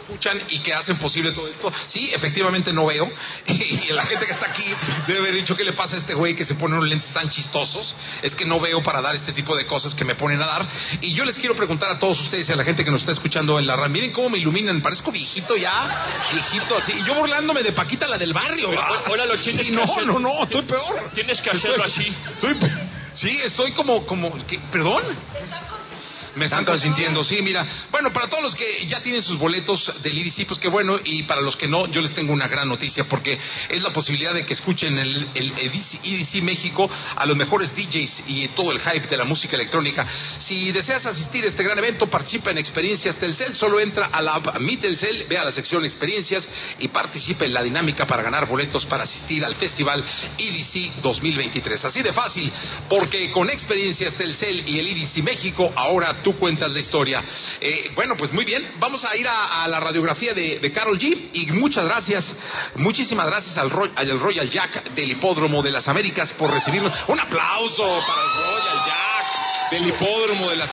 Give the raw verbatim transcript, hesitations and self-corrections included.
escuchan y que hacen posible todo esto. Sí, efectivamente no veo. Y la gente que está aquí debe haber dicho, ¿qué le pasa a este güey que se pone unos lentes tan chistosos? Es que no veo para dar este tipo de cosas que me ponen a dar. Y yo les quiero preguntar a todos ustedes y a la gente que nos está escuchando en la radio, miren cómo me iluminan, parezco viejito ya, viejito así. Y yo burlándome de Paquita, la del barrio. Pero, ahora lo tienes sí, que no, hacer. no, no, estoy peor. Tienes que hacerlo estoy, así. Estoy, sí, estoy como, como, ¿qué? ¿Perdón? Me están consintiendo, sí, mira. Bueno, para todos los que ya tienen sus boletos del E D C, pues qué bueno. Y para los que no, yo les tengo una gran noticia, porque es la posibilidad de que escuchen el, el E D C, E D C México a los mejores D Js y todo el hype de la música electrónica. Si deseas asistir a este gran evento, participa en Experiencias Telcel. Solo entra a la app Mi Telcel, ve a la sección Experiencias y participa en la dinámica para ganar boletos para asistir al festival E D C dos mil veintitrés. Así de fácil, porque con Experiencias Telcel y el E D C México, ahora tú cuentas la historia. Eh, bueno, pues muy bien, vamos a ir a, a la radiografía de, de Karol G, y muchas gracias, muchísimas gracias al, Roy, al Royal Jack del Hipódromo de las Américas por recibirnos. Un aplauso para el Royal Jack del Hipódromo de las